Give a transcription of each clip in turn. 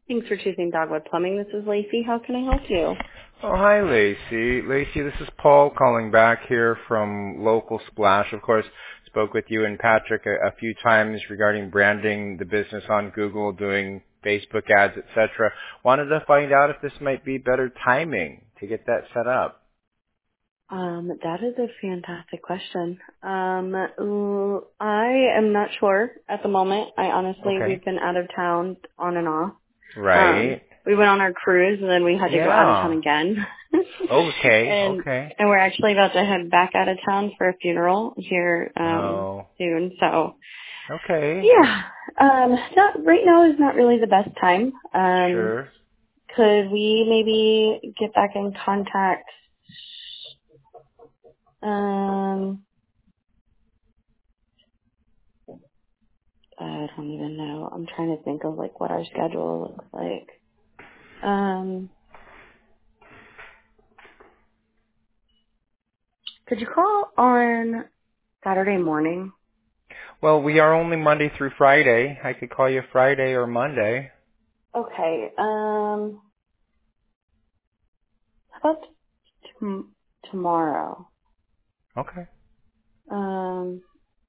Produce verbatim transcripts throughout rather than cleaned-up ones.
Thanks for choosing Dogwood Plumbing. This is Lacey. How can I help you? Oh, hi, Lacey. Lacey, this is Paul calling back here from Local Splash. Of course, spoke with you and Patrick a, a few times regarding branding the business on Google, doing Facebook ads, et cetera. Wanted to find out if this might be better timing to get that set up. Um, that is a fantastic question. Um, l- I am not sure at the moment. I honestly, Okay. we've been out of town on and off. Um, Right. we went on our cruise and then we had to go out of town Yeah. again. Okay. and Okay. and we're actually about to head back out of town for a funeral here um Oh. soon. So Okay. yeah. Um, not right now is not really the best time. Um, Sure. could we maybe get back in contact? Um, I don't even know. I'm trying to think of like what our schedule looks like. Um, could you call on Saturday morning? Well, we are only Monday through Friday. I could call you Friday or Monday. Okay. Um, how about t- tomorrow? Okay. Um,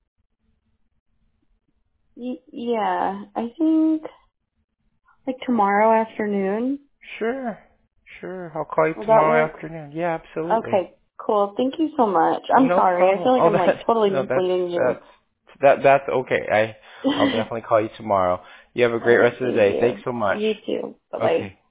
y- yeah, I think like tomorrow afternoon. Sure. Sure. I'll call you Will that tomorrow work? afternoon. Yeah, absolutely. Okay, cool. Thank you so much. I'm No sorry. I problem. feel like Oh, I'm like that totally no, that's misleading you. that's that that's okay. I I'll definitely call you tomorrow. You have a All great right. rest of the Thank day. Thanks you. so much. You too. Bye bye. Okay.